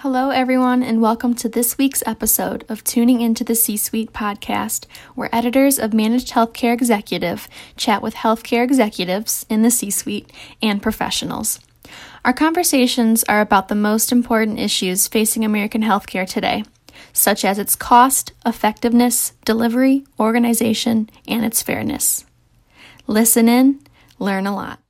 Hello, everyone, and welcome to this week's episode of Tuning Into the C-Suite podcast, where editors of Managed Healthcare Executive chat with healthcare executives in the C-Suite and professionals. Our conversations are about the most important issues facing American healthcare today, such as its cost, effectiveness, delivery, organization, and its fairness. Listen in, learn a lot.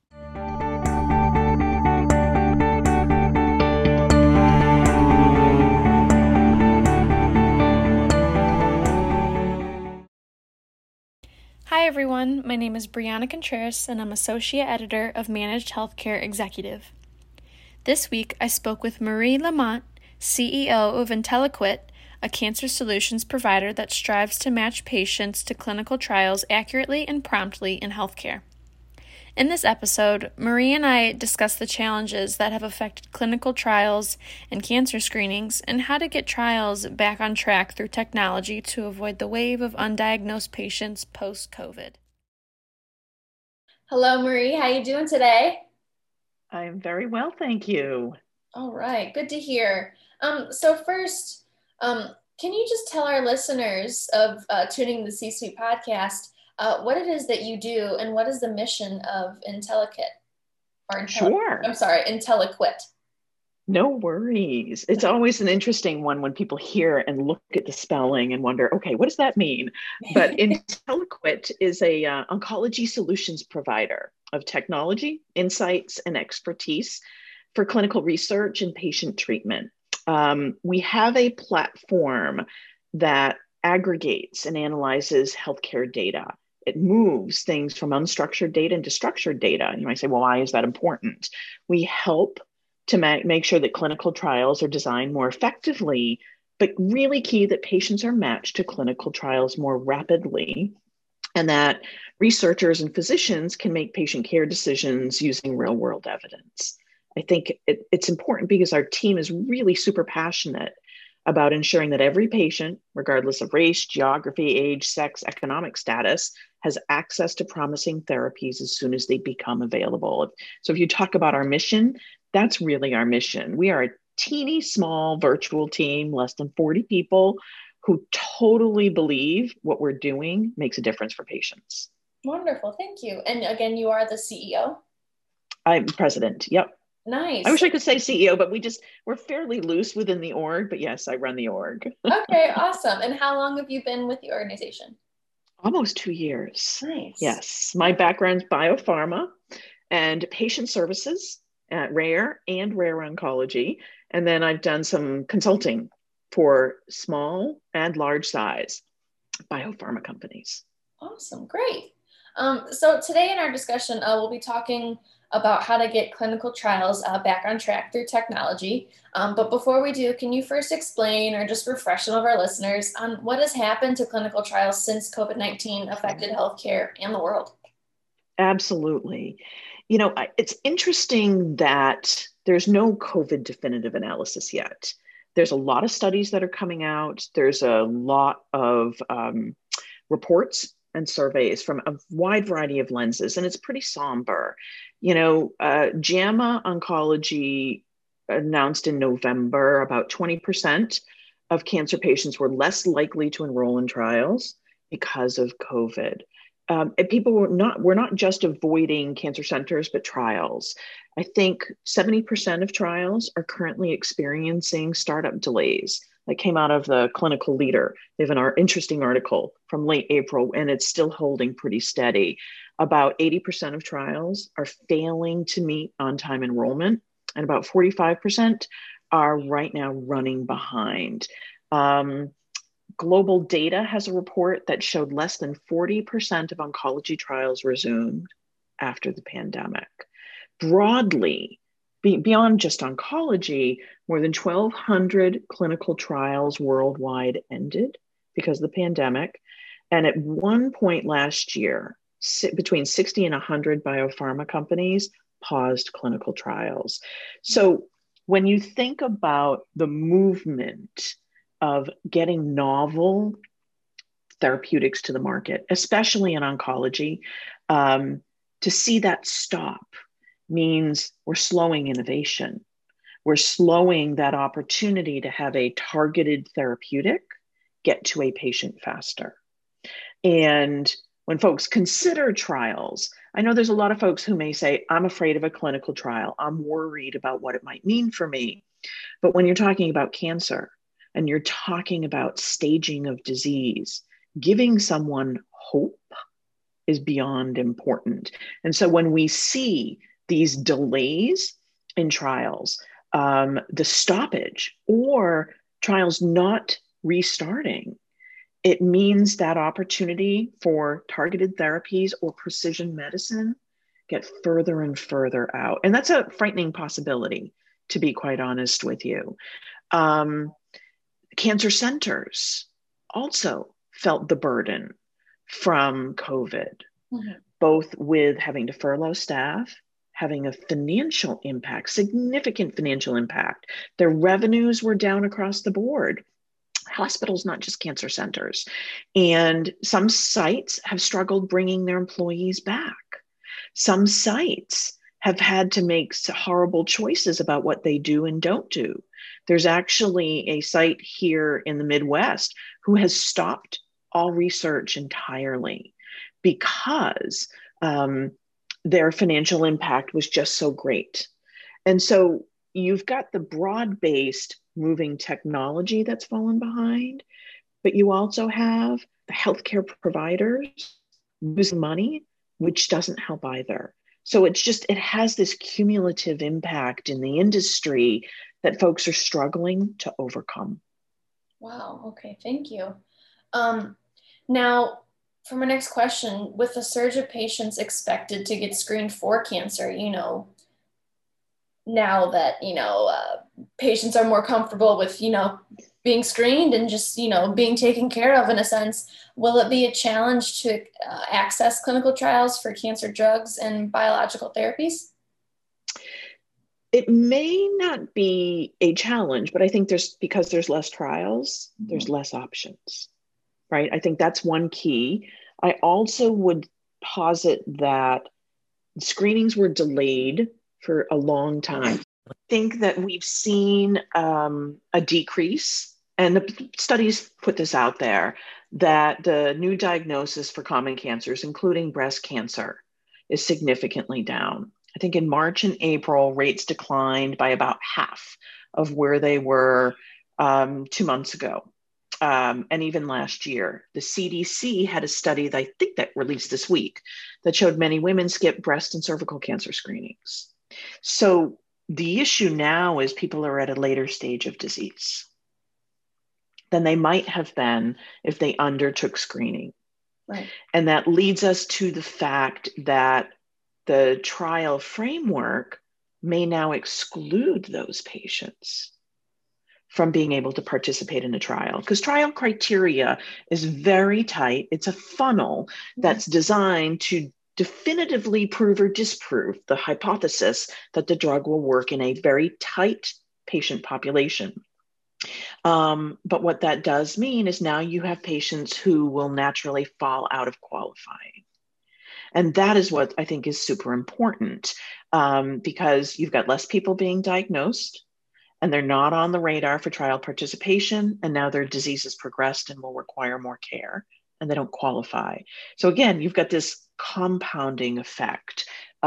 Hi everyone, my name is Brianna Contreras and I'm Associate Editor of Managed Healthcare Executive. This week I spoke with Marie Lamont, CEO of Intelliquit, a cancer solutions provider that strives to match patients to clinical trials accurately and promptly in healthcare. In this episode, Marie and I discuss the challenges that have affected clinical trials and cancer screenings and how to get trials back on track through technology to avoid the wave of undiagnosed patients post-COVID. Hello, Marie. How you doing today? I'm very well, thank you. All right. Good to hear. So first, can you just tell our listeners of Tuning the C-Suite podcast what it is that you do and what is the mission of Intelliquit? Sure. I'm sorry, Intelliquit. No worries. It's always an interesting one when people hear and look at the spelling and wonder, okay, what does that mean? But Intelliquit is a oncology solutions provider of technology, insights, and expertise for clinical research and patient treatment. We have a platform that aggregates and analyzes healthcare data. It moves things from unstructured data into structured data. You might say, well, why is that important? We help to make sure that clinical trials are designed more effectively, but really key that patients are matched to clinical trials more rapidly, and that researchers and physicians can make patient care decisions using real-world evidence. I think it's important because our team is really super passionate about ensuring that every patient, regardless of race, geography, age, sex, economic status, has access to promising therapies as soon as they become available. So if you talk about our mission, that's really our mission. We are a teeny small virtual team, less than 40 people, who totally believe what we're doing makes a difference for patients. Wonderful, thank you. And again, you are the CEO? I'm president, yep. Nice. I wish I could say CEO, but we're fairly loose within the org, but yes, I run the org. Okay, awesome. And how long have you been with the organization? Almost 2 years. Nice. Yes, my background's biopharma and patient services at rare oncology. And then I've done some consulting for small and large size biopharma companies. Awesome, great. So today in our discussion, we'll be talking about how to get clinical trials back on track through technology. But before we do, can you first explain or just refresh some of our listeners on what has happened to clinical trials since COVID-19 affected healthcare and the world? Absolutely. You know, it's interesting that there's no COVID definitive analysis yet. There's a lot of studies that are coming out. There's a lot of reports and surveys from a wide variety of lenses, and it's pretty somber. You know, JAMA Oncology announced in November about 20% of cancer patients were less likely to enroll in trials because of COVID. And people were not just avoiding cancer centers, but trials. I think 70% of trials are currently experiencing startup delays. That came out of the Clinical Leader. They have an interesting article from late April, and it's still holding pretty steady. About 80% of trials are failing to meet on-time enrollment, and about 45% are right now running behind. Global Data has a report that showed less than 40% of oncology trials resumed after the pandemic. Broadly, beyond just oncology, more than 1,200 clinical trials worldwide ended because of the pandemic. And at one point last year, between 60 and 100 biopharma companies paused clinical trials. So when you think about the movement of getting novel therapeutics to the market, especially in oncology, to see that stop means we're slowing innovation. We're slowing that opportunity to have a targeted therapeutic get to a patient faster. And when folks consider trials, I know there's a lot of folks who may say, I'm afraid of a clinical trial. I'm worried about what it might mean for me. But when you're talking about cancer and you're talking about staging of disease, giving someone hope is beyond important. And so when we see these delays in trials, the stoppage or trials not restarting, it means that opportunity for targeted therapies or precision medicine get further and further out. And that's a frightening possibility, to be quite honest with you. Cancer centers also felt the burden from COVID, both with having to furlough staff, having a financial impact, significant financial impact. Their revenues were down across the board. Hospitals, not just cancer centers. And some sites have struggled bringing their employees back. Some sites have had to make horrible choices about what they do and don't do. There's actually a site here in the Midwest who has stopped all research entirely because their financial impact was just so great. And so you've got the broad-based moving technology that's fallen behind, but you also have the healthcare providers losing money, which doesn't help either. So it has this cumulative impact in the industry that folks are struggling to overcome. Wow. Okay. Thank you. Now, for my next question, with the surge of patients expected to get screened for cancer, now that, patients are more comfortable with, being screened and just, being taken care of in a sense, will it be a challenge to access clinical trials for cancer drugs and biological therapies? It may not be a challenge, but I think because there's less trials, there's less options, right? I think that's one key. I also would posit that screenings were delayed for a long time. I think that we've seen a decrease, and the studies put this out there, that the new diagnosis for common cancers, including breast cancer, is significantly down. I think in March and April, rates declined by about half of where they were 2 months ago. And even last year, the CDC had a study that I think that released this week that showed many women skip breast and cervical cancer screenings. So the issue now is people are at a later stage of disease than they might have been if they undertook screening. Right. And that leads us to the fact that the trial framework may now exclude those patients from being able to participate in a trial, because trial criteria is very tight. It's a funnel that's designed to definitively prove or disprove the hypothesis that the drug will work in a very tight patient population. But what that does mean is now you have patients who will naturally fall out of qualifying. And that is what I think is super important, because you've got less people being diagnosed, and they're not on the radar for trial participation, and now their disease has progressed and will require more care, and they don't qualify. So again, you've got this compounding effect.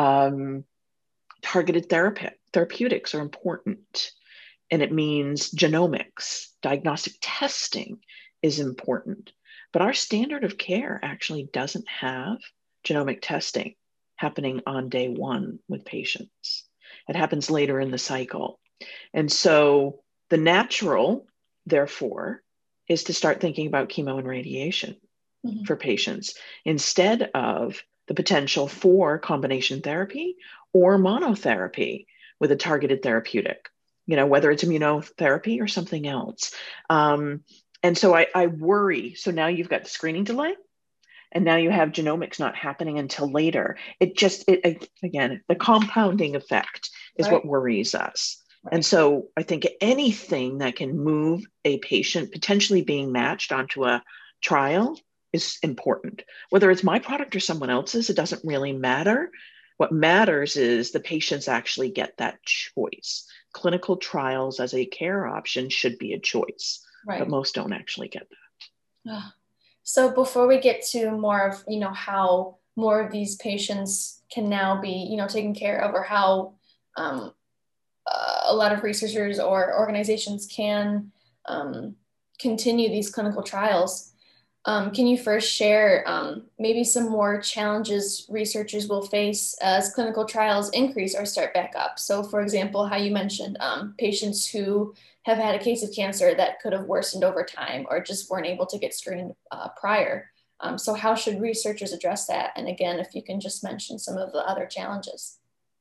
Targeted therapeutics are important, and it means genomics, diagnostic testing is important. But our standard of care actually doesn't have genomic testing happening on day one with patients. It happens later in the cycle. And so the natural, therefore, is to start thinking about chemo and radiation for patients instead of the potential for combination therapy or monotherapy with a targeted therapeutic, whether it's immunotherapy or something else. And so I worry. So now you've got the screening delay, and now you have genomics not happening until later. Again, the compounding effect is what worries us. And so I think anything that can move a patient potentially being matched onto a trial is important. Whether it's my product or someone else's, it doesn't really matter. What matters is the patients actually get that choice. clinical trials as a care option should be a choice, but Right. most don't actually get that. Ah. So before we get to more of, how more of these patients can now be, taken care of, or how um, a lot of researchers or organizations can continue these clinical trials, can you first share maybe some more challenges researchers will face as clinical trials increase or start back up? So, for example, how you mentioned patients who have had a case of cancer that could have worsened over time or just weren't able to get screened prior. So, how should researchers address that? And again, if you can just mention some of the other challenges.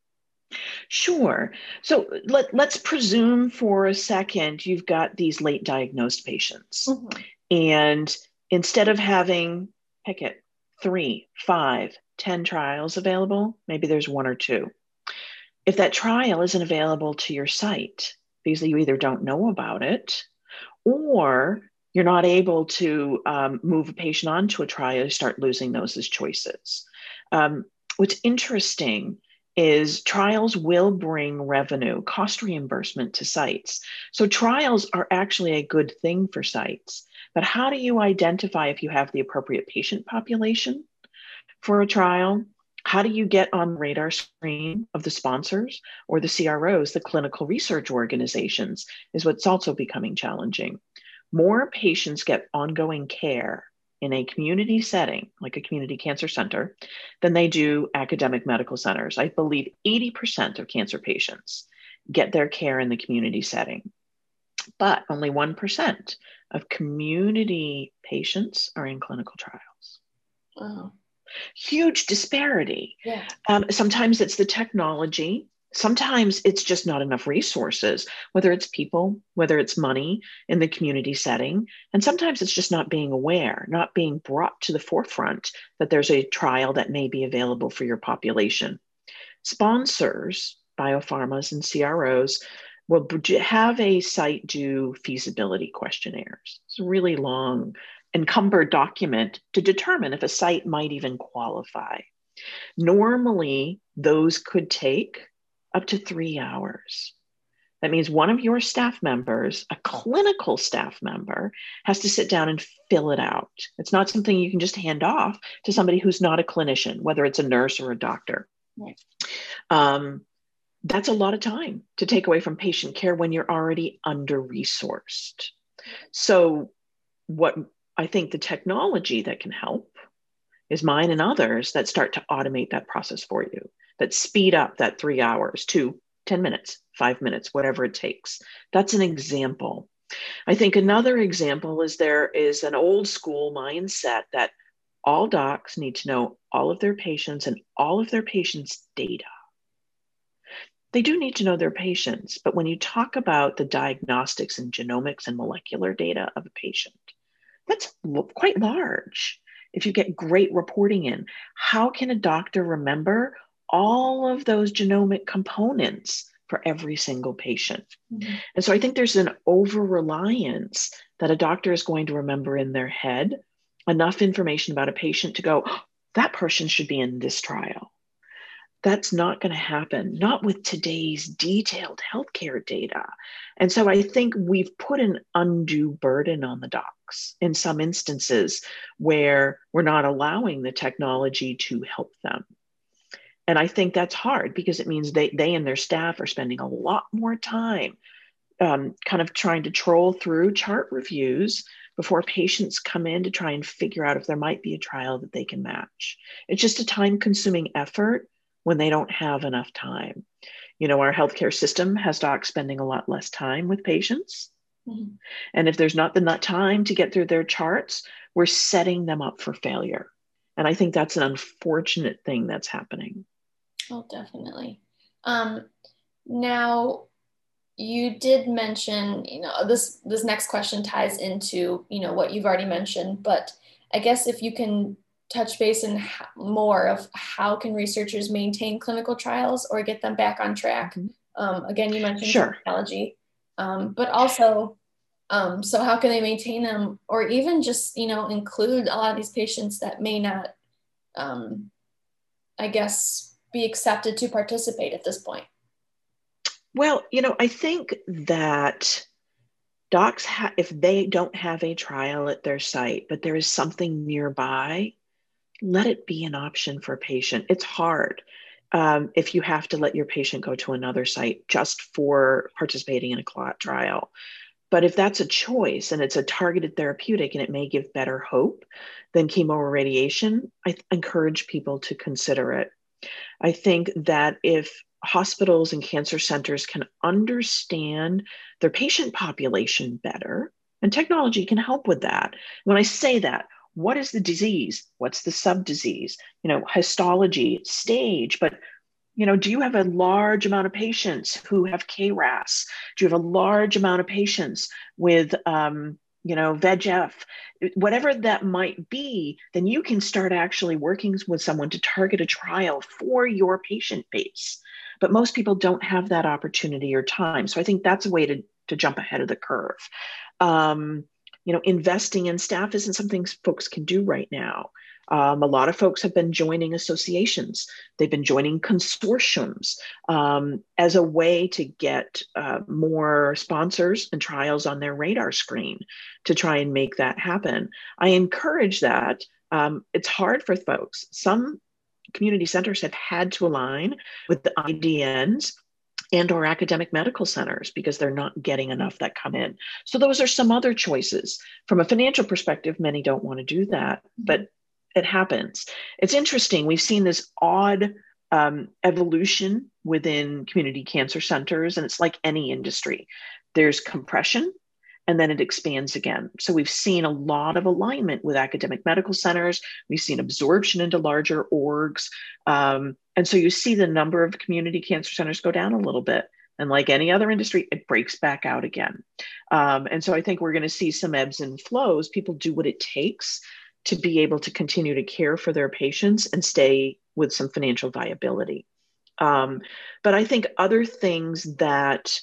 Sure. So let's presume for a second you've got these late diagnosed patients. Mm-hmm. And instead of having, pick it, 3, 5, 10 trials available, maybe there's 1 or 2. If that trial isn't available to your site because you either don't know about it or you're not able to move a patient onto a trial, you start losing those as choices. What's interesting is trials will bring revenue, cost reimbursement to sites. So trials are actually a good thing for sites. But how do you identify if you have the appropriate patient population for a trial? How do you get on the radar screen of the sponsors or the CROs, the clinical research organizations, is what's also becoming challenging. More patients get ongoing care in a community setting, like a community cancer center, than they do academic medical centers. I believe 80% of cancer patients get their care in the community setting, but only 1% of community patients are in clinical trials. Oh. Huge disparity. Yeah. Sometimes it's the technology. Sometimes it's just not enough resources, whether it's people, whether it's money in the community setting. And sometimes it's just not being aware, not being brought to the forefront that there's a trial that may be available for your population. Sponsors, biopharmas and CROs, will have a site do feasibility questionnaires. It's a really long, encumbered document to determine if a site might even qualify. Normally, those could take up to 3 hours. That means one of your staff members, a clinical staff member, has to sit down and fill it out. It's not something you can just hand off to somebody who's not a clinician, whether it's a nurse or a doctor. Right. That's a lot of time to take away from patient care when you're already under-resourced. So what I think the technology that can help is mine and others that start to automate that process for you, that speed up that 3 hours to 10 minutes, 5 minutes, whatever it takes. That's an example. I think another example is there is an old school mindset that all docs need to know all of their patients and all of their patients' data. They do need to know their patients, but when you talk about the diagnostics and genomics and molecular data of a patient, that's quite large. If you get great reporting in, how can a doctor remember all of those genomic components for every single patient? Mm-hmm. And so I think there's an over-reliance that a doctor is going to remember in their head enough information about a patient to go, oh, that person should be in this trial. That's not going to happen, not with today's detailed healthcare data. And so I think we've put an undue burden on the docs in some instances where we're not allowing the technology to help them. And I think that's hard because it means they and their staff are spending a lot more time kind of trying to troll through chart reviews before patients come in to try and figure out if there might be a trial that they can match. It's just a time-consuming effort when they don't have enough time. You know, our healthcare system has docs spending a lot less time with patients. Mm-hmm. And if there's not enough time to get through their charts, we're setting them up for failure. And I think that's an unfortunate thing that's happening. Oh, definitely. Now, you did mention, this next question ties into, what you've already mentioned, but I guess if you can touch base in more of how can researchers maintain clinical trials or get them back on track. Mm-hmm. Again, you mentioned technology, but also, so how can they maintain them or even just, include a lot of these patients that may not, I guess, be accepted to participate at this point? Well, I think that docs, if they don't have a trial at their site, but there is something nearby, let it be an option for a patient. It's hard if you have to let your patient go to another site just for participating in a clot trial. But if that's a choice and it's a targeted therapeutic and it may give better hope than chemo or radiation, I encourage people to consider it. I think that if hospitals and cancer centers can understand their patient population better, and technology can help with that. When I say that, what is the disease? What's the subdisease? Histology, stage, but do you have a large amount of patients who have KRAS? Do you have a large amount of patients with, VEGF? Whatever that might be, then you can start actually working with someone to target a trial for your patient base. But most people don't have that opportunity or time. So I think that's a way to jump ahead of the curve. Investing in staff isn't something folks can do right now. A lot of folks have been joining associations. They've been joining consortiums as a way to get more sponsors and trials on their radar screen to try and make that happen. I encourage that. It's hard for folks. Some community centers have had to align with the IDNs and or academic medical centers because they're not getting enough that come in. So those are some other choices. From a financial perspective, many don't want to do that, but it happens. It's interesting. We've seen this odd evolution within community cancer centers, and it's like any industry. There's compression, and then it expands again. So we've seen a lot of alignment with academic medical centers. We've seen absorption into larger orgs. And so you see the number of community cancer centers go down a little bit. And like any other industry, it breaks back out again. And so I think we're going to see some ebbs and flows. People do what it takes to be able to continue to care for their patients and stay with some financial viability. But I think other things that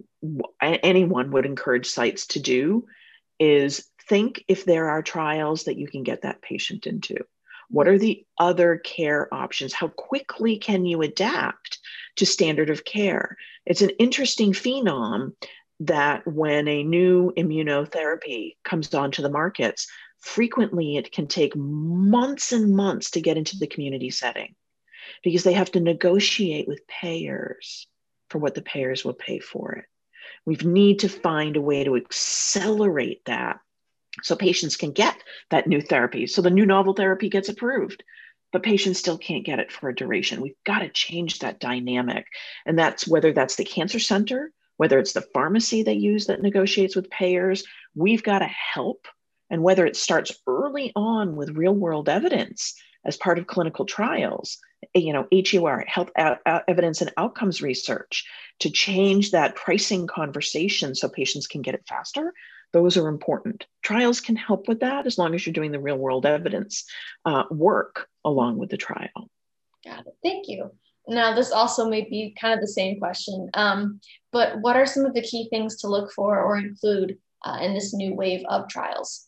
anyone would encourage sites to do is think if there are trials that you can get that patient into. What are the other care options? How quickly can you adapt to standard of care? It's an interesting phenom that when a new immunotherapy comes onto the markets, frequently it can take months and months to get into the community setting because they have to negotiate with payers for what the payers will pay for it. We need to find a way to accelerate that so patients can get that new therapy. So the new novel therapy gets approved, but patients still can't get it for a duration. We've got to change that dynamic. And that's whether that's the cancer center, whether it's the pharmacy they use that negotiates with payers, we've got to help. And whether it starts early on with real world evidence as part of clinical trials, HEOR, health evidence and outcomes research, to change that pricing conversation so patients can get it faster. Those are important. Trials can help with that as long as you're doing the real world evidence work along with the trial. Got it. Thank you. Now, this also may be kind of the same question, but what are some of the key things to look for or include in this new wave of trials?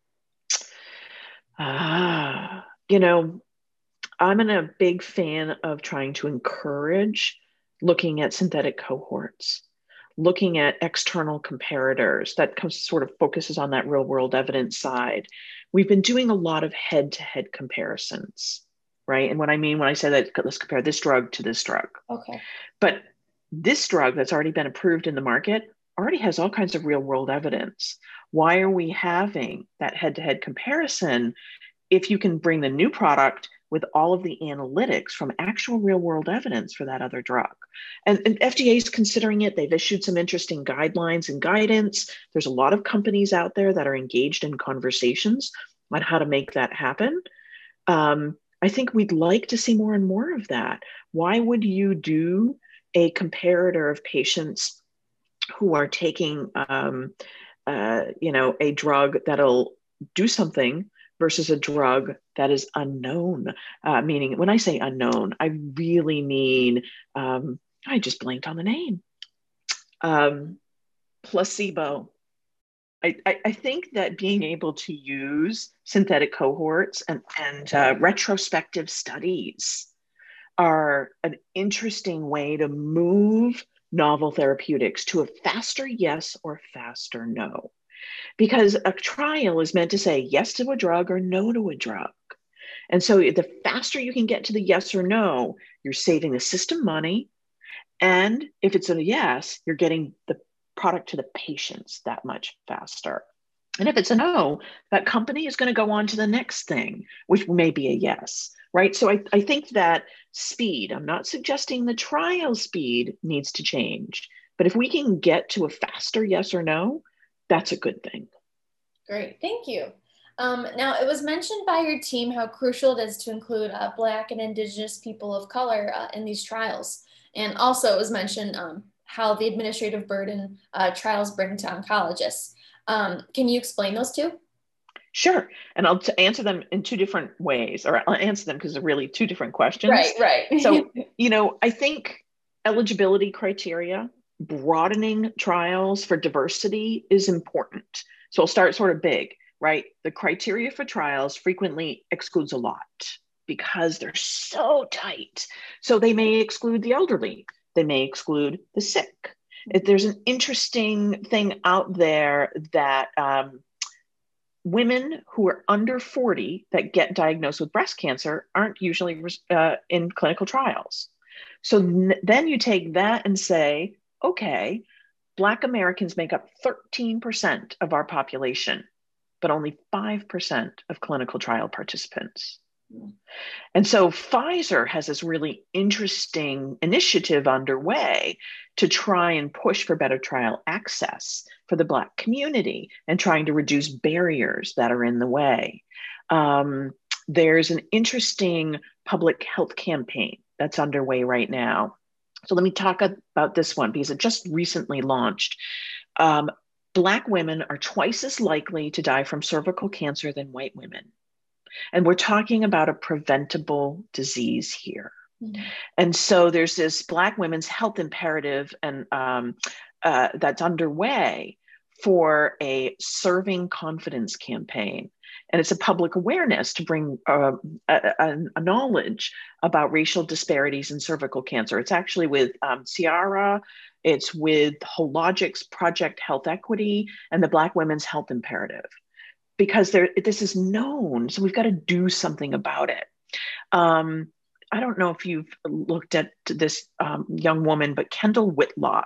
I'm a big fan of trying to encourage looking at synthetic cohorts, looking at external comparators that sort of focuses on that real world evidence side. We've been doing a lot of head-to-head comparisons, right? And what I mean when I say that, let's compare this drug to this drug. Okay. But this drug that's already been approved in the market already has all kinds of real world evidence. Why are we having that head-to-head comparison if you can bring the new product with all of the analytics from actual real world evidence for that other drug? And FDA is considering it. They've issued some interesting guidelines and guidance. There's a lot of companies out there that are engaged in conversations on how to make that happen. I think we'd like to see more and more of that. Why would you do a comparator of patients who are taking a drug that'll do something versus a drug that is unknown? Meaning, when I say unknown, I really mean, I just blanked on the name. Placebo. I think that being able to use synthetic cohorts and retrospective studies are an interesting way to move novel therapeutics to a faster yes or faster no. Because a trial is meant to say yes to a drug or no to a drug. And so the faster you can get to the yes or no, you're saving the system money. And if it's a yes, you're getting the product to the patients that much faster. And if it's a no, that company is going to go on to the next thing, which may be a yes, right? So I think that speed, I'm not suggesting the trial speed needs to change, but if we can get to a faster yes or no, that's a good thing. Great, thank you. Now, it was mentioned by your team how crucial it is to include Black and Indigenous people of color in these trials. And also it was mentioned how the administrative burden trials bring to oncologists. Can you explain those two? Sure. And I'll answer them in two different ways, or I'll answer them because they're really two different questions. Right. So, I think eligibility criteria, broadening trials for diversity is important. So I'll start sort of big, right? The criteria for trials frequently excludes a lot because they're so tight. So they may exclude the elderly, they may exclude the sick. There's an interesting thing out there that women who are under 40 that get diagnosed with breast cancer aren't usually in clinical trials. So then you take that and say, okay, Black Americans make up 13% of our population, but only 5% of clinical trial participants. And so Pfizer has this really interesting initiative underway to try and push for better trial access for the Black community and trying to reduce barriers that are in the way. There's an interesting public health campaign that's underway right now. So let me talk about this one because it just recently launched. Black women are twice as likely to die from cervical cancer than white women. And we're talking about a preventable disease here. Mm-hmm. And so there's this Black women's health imperative and that's underway for a serving confidence campaign. And it's a public awareness to bring a knowledge about racial disparities in cervical cancer. It's actually with Ciara, it's with Hologic's Project Health Equity, and the Black Women's Health Imperative. Because this is known, so we've got to do something about it. I don't know if you've looked at this young woman, but Kendall Whitlock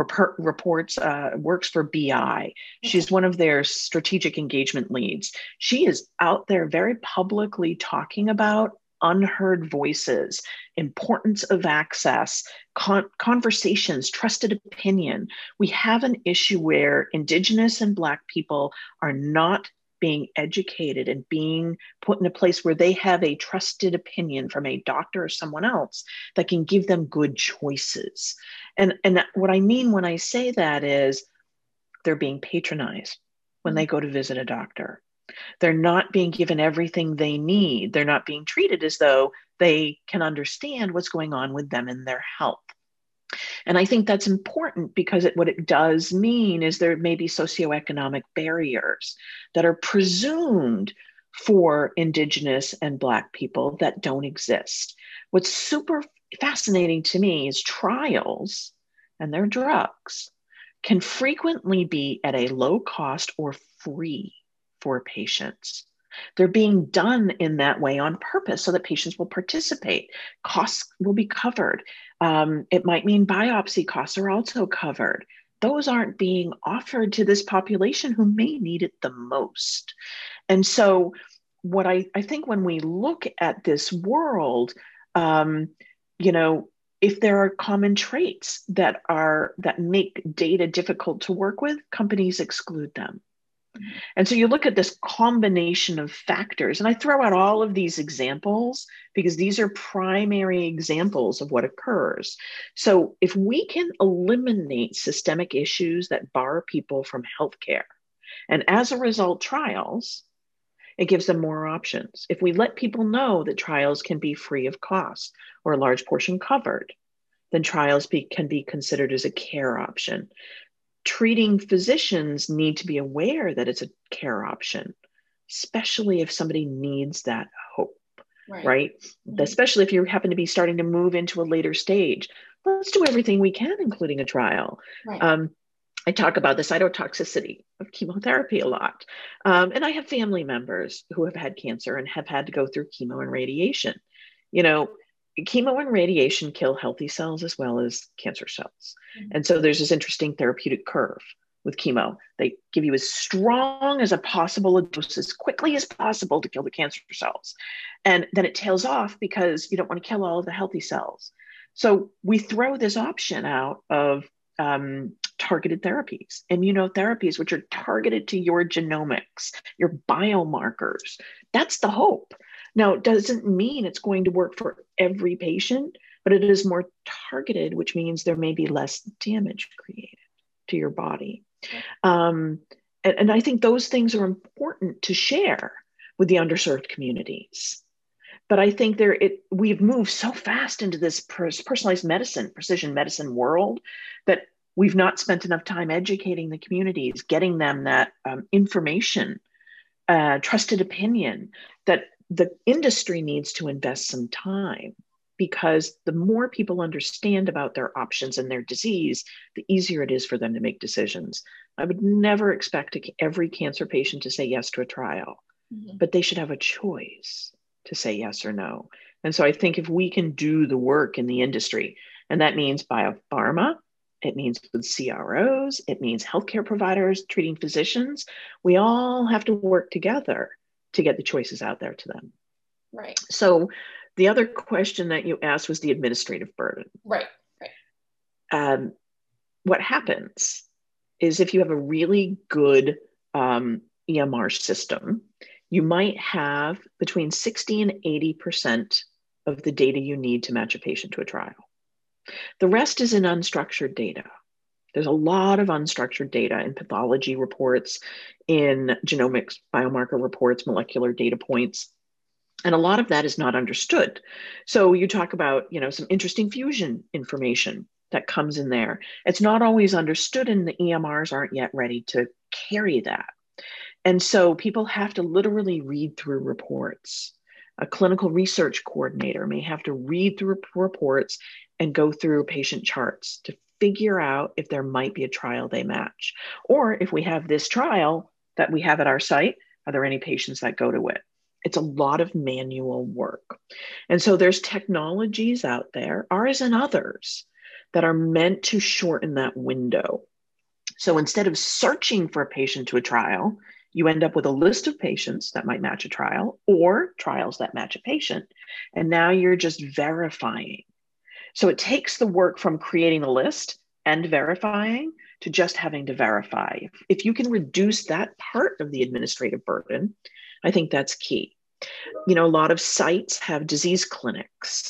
works for BI. She's one of their strategic engagement leads. She is out there very publicly talking about unheard voices, importance of access, conversations, trusted opinion. We have an issue where Indigenous and Black people are not being educated and being put in a place where they have a trusted opinion from a doctor or someone else that can give them good choices. And what I mean when I say that is they're being patronized when they go to visit a doctor. They're not being given everything they need. They're not being treated as though they can understand what's going on with them and their health. And I think that's important because what it does mean is there may be socioeconomic barriers that are presumed for Indigenous and Black people that don't exist. What's super fascinating to me is trials and their drugs can frequently be at a low cost or free for patients. They're being done in that way on purpose so that patients will participate. Costs will be covered. It might mean biopsy costs are also covered. Those aren't being offered to this population who may need it the most. And so what I think when we look at this world, if there are common traits that make data difficult to work with, companies exclude them. And so you look at this combination of factors, and I throw out all of these examples because these are primary examples of what occurs. So if we can eliminate systemic issues that bar people from healthcare, and as a result, trials, it gives them more options. If we let people know that trials can be free of cost or a large portion covered, then trials can be considered as a care option. Treating physicians need to be aware that it's a care option, especially if somebody needs that hope, right? Mm-hmm. Especially if you happen to be starting to move into a later stage. let's do everything we can, including a trial. Right. I talk about the cytotoxicity of chemotherapy a lot. And I have family members who have had cancer and have had to go through chemo and radiation. You know, chemo and radiation kill healthy cells as well as cancer cells. And so there's this interesting therapeutic curve with chemo. They give you as strong as a possible dose as quickly as possible to kill the cancer cells. And then it tails off because you don't want to kill all of the healthy cells. So we throw this option out of targeted therapies, immunotherapies, which are targeted to your genomics, your biomarkers. That's the hope. Now, it doesn't mean it's going to work for every patient, but it is more targeted, which means there may be less damage created to your body. And I think those things are important to share with the underserved communities. But I think we've moved so fast into this personalized medicine, precision medicine world that we've not spent enough time educating the communities, getting them that information, trusted opinion, that the industry needs to invest some time, because the more people understand about their options and their disease, the easier it is for them to make decisions. I would never expect every cancer patient to say yes to a trial, but they should have a choice to say yes or no. And so I think if we can do the work in the industry, and that means biopharma, it means with CROs, it means healthcare providers, treating physicians, we all have to work together to get the choices out there to them. Right. So the other question that you asked was the administrative burden. Right. What happens is if you have a really good EMR system, you might have between 60 and 80% of the data you need to match a patient to a trial. The rest is in unstructured data. There's a lot of unstructured data in pathology reports, in genomics, biomarker reports, molecular data points. And a lot of that is not understood. So you talk about, some interesting fusion information that comes in there. It's not always understood, and the EMRs aren't yet ready to carry that. And so people have to literally read through reports. A clinical research coordinator may have to read through reports and go through patient charts to figure out if there might be a trial they match. Or if we have this trial that we have at our site, are there any patients that go to it? It's a lot of manual work. And so there's technologies out there, ours and others, that are meant to shorten that window. So instead of searching for a patient to a trial, you end up with a list of patients that might match a trial, or trials that match a patient. And now you're just verifying. So it takes the work from creating a list and verifying to just having to verify. If you can reduce that part of the administrative burden, I think that's key. A lot of sites have disease clinics,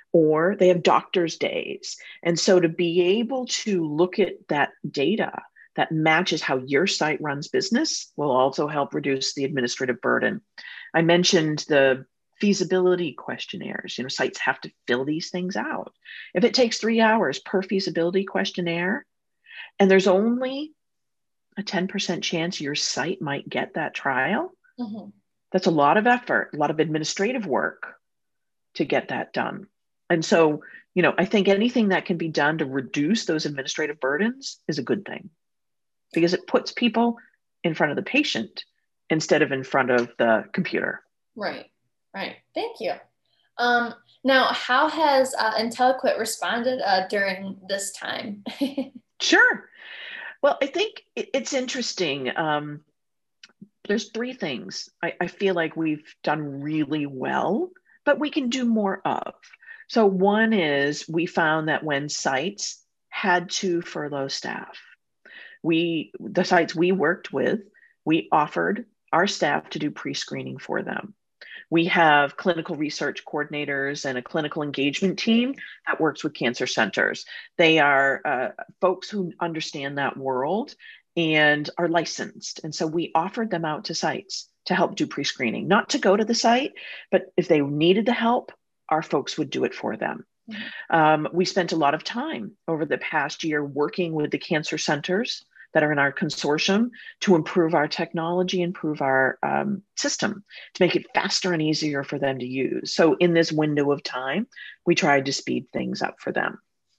or they have doctors' days. And so to be able to look at that data that matches how your site runs business will also help reduce the administrative burden. I mentioned the feasibility questionnaires. Sites have to fill these things out. If it takes 3 hours per feasibility questionnaire, and there's only a 10% chance your site might get that trial, that's a lot of effort, a lot of administrative work to get that done. And so, I think anything that can be done to reduce those administrative burdens is a good thing, because it puts people in front of the patient instead of in front of the computer. Right. Thank you. Now, how has Intelliquit responded during this time? Sure. Well, I think it's interesting. There's 3 things I feel like we've done really well, but we can do more of. So one is we found that when sites had to furlough staff, the sites we worked with, we offered our staff to do pre-screening for them. We have clinical research coordinators and a clinical engagement team that works with cancer centers. They are folks who understand that world and are licensed. And so we offered them out to sites to help do pre-screening, not to go to the site, but if they needed the help, our folks would do it for them. We spent a lot of time over the past year working with the cancer centers that are in our consortium to improve our technology, improve our system, to make it faster and easier for them to use. So in this window of time, we tried to speed things up for them.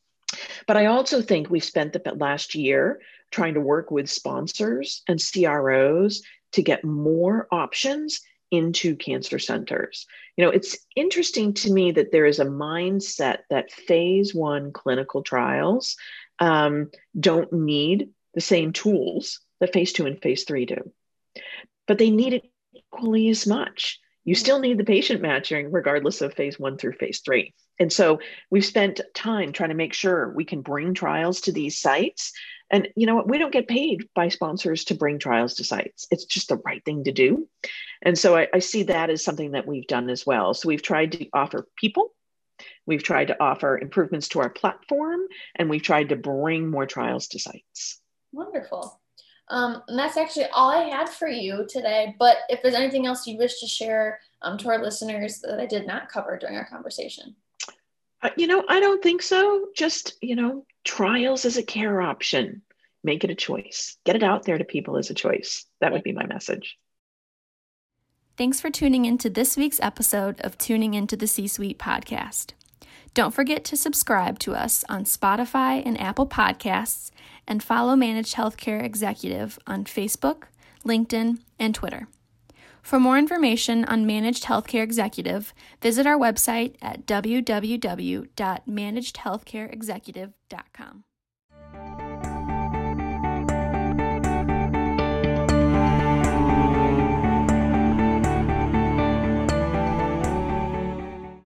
But I also think we've spent the last year trying to work with sponsors and CROs to get more options into cancer centers. It's interesting to me that there is a mindset that phase 1 clinical trials don't need the same tools that phase 2 and phase 3 do, but they need it equally as much. You still need the patient matching regardless of phase 1 through phase 3. And so we've spent time trying to make sure we can bring trials to these sites. And you know what? We don't get paid by sponsors to bring trials to sites. It's just the right thing to do. And so I see that as something that we've done as well. So we've tried to offer people, we've tried to offer improvements to our platform, and we've tried to bring more trials to sites. Wonderful. And that's actually all I had for you today. But if there's anything else you wish to share to our listeners that I did not cover during our conversation. I don't think so. Just, trials as a care option. Make it a choice. Get it out there to people as a choice. That would be my message. Thanks for tuning into this week's episode of Tuning Into the C-Suite podcast. Don't forget to subscribe to us on Spotify and Apple Podcasts, and follow Managed Healthcare Executive on Facebook, LinkedIn, and Twitter. For more information on Managed Healthcare Executive, visit our website at www.managedhealthcareexecutive.com.